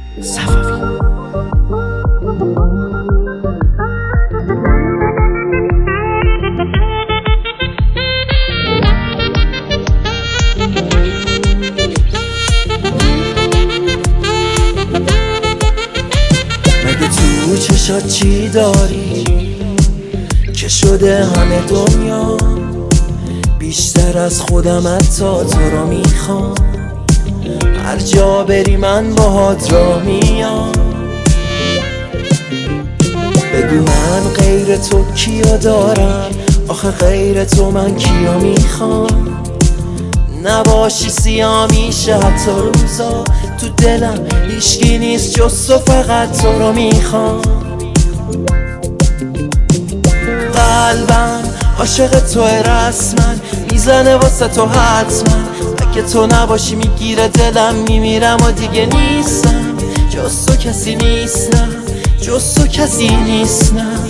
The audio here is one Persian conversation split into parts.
صفوی. مگه تو چشات چی داری که شده همه دنیا بیشتر از خودم، حتی تو رو میخوام. هر جا بری من باهات را میام. بگو من غیر تو کیا دارم، آخه غیر تو من کیا میخوام. نباشی سیاه میشه حتی روزا، تو دلم هیچکی نیست جز تو، فقط تو رو میخوام. قلبم عاشق توه رسما، میزنه واسه تو حتما. اگه تو نباشی میگیره دلم، میمیرم و دیگه نیستم. جز تو کسی نیستم، جز تو کسی نیستم.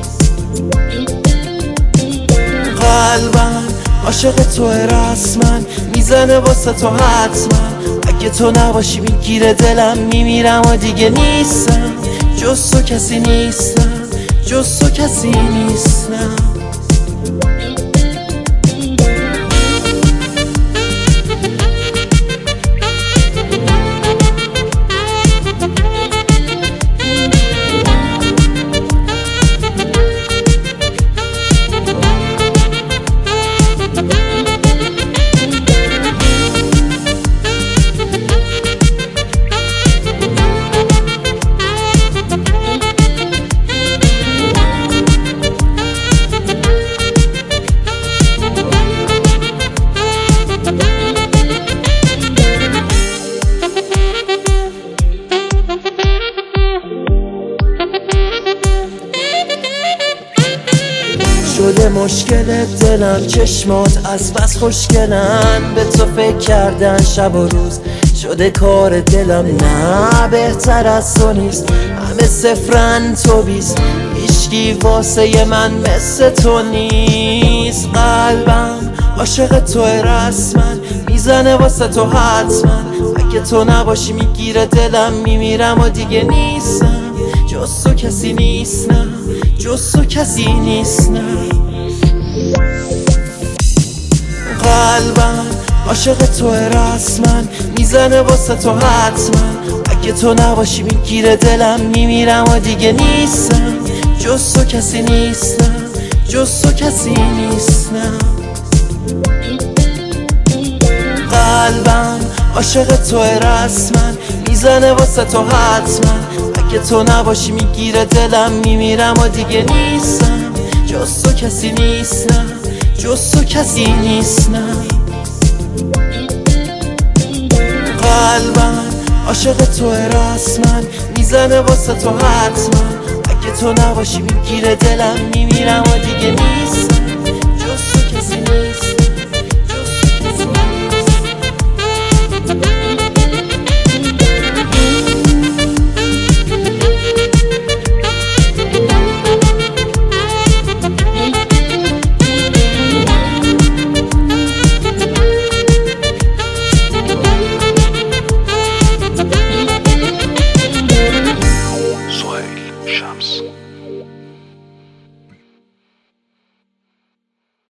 قلبم عاشق توه رسما، میزنه واسه تو حتما. اگه تو نباشی میگیره دلم، میمیرم و دیگه نیستم. جز تو کسی نیستم، جز تو کسی نیستم. شده مشکل دلم، چشمات از بس خوشگلن، به تو فکر کردن شب و روز شده کار دلم. نه بهتر از تو نیست، همه صفرن تو بیست، هیچکی واسه من مثل تو نیست. قلبم عاشق توه رسما، میزنه واسه تو حتما. اگه تو نباشی میگیره دلم، میمیرم و دیگه نیستم. جز تو کسی نیستم، جز تو کسی نیستم. قلبم عاشق توه رسما، میزنه واسه تو حتما. اگه تو نباشی میگیره دلم، میمیرم و دیگه نیستم. جز تو کسی نیستم، جز تو کسی نیستم. قلبم عاشق توه رسما، میزنه واسه تو حتما. اگه تو نباشی میگیره دلم، میمیرم و دیگه نیستم. جز تو کسی نیستم، جز تو کسی نیستم. قلبم عاشق توه رسما، میزنه واسه تو حتما. اگه تو نباشی میگیره دلم، میمیرم و دیگه نیستم.